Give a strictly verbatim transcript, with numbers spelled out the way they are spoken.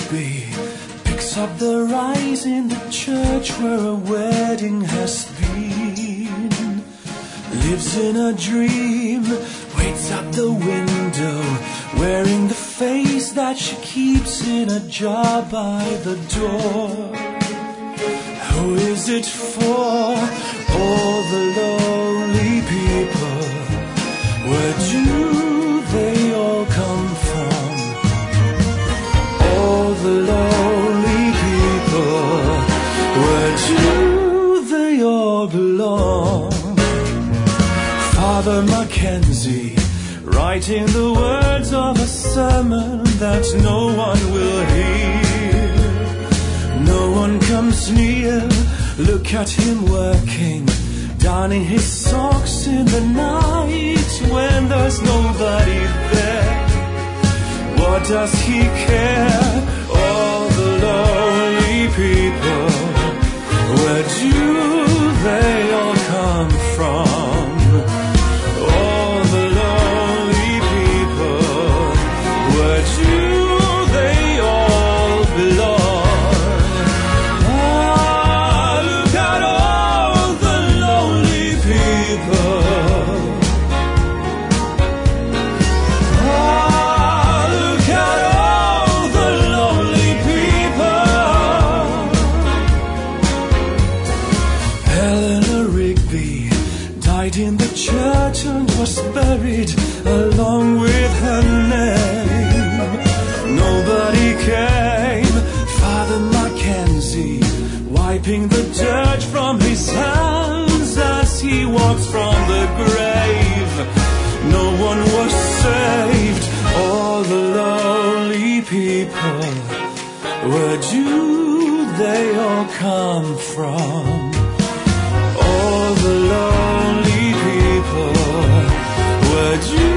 Rigby picks up the rise in the church where a wedding has been. Lives in a dream, waits at the window, wearing the face that she keeps in a jar by the door. Who is it for? All the lonely people. Where do they all come from? All the lonely people. Where do they all belong? Father Mackenzie, writing the words of a sermon that no one will hear. No one comes near, look at him working, darning his socks in the night when there's nobody there. What does he care? All the lonely people, where do they all come from? All the lonely people, where do they all belong? In the church and was buried along with her name. Nobody came. Father Mackenzie wiping the dirt from his hands as he walks from the grave. No one was saved. All the lonely people, where do they all come from? All the lonely people, where do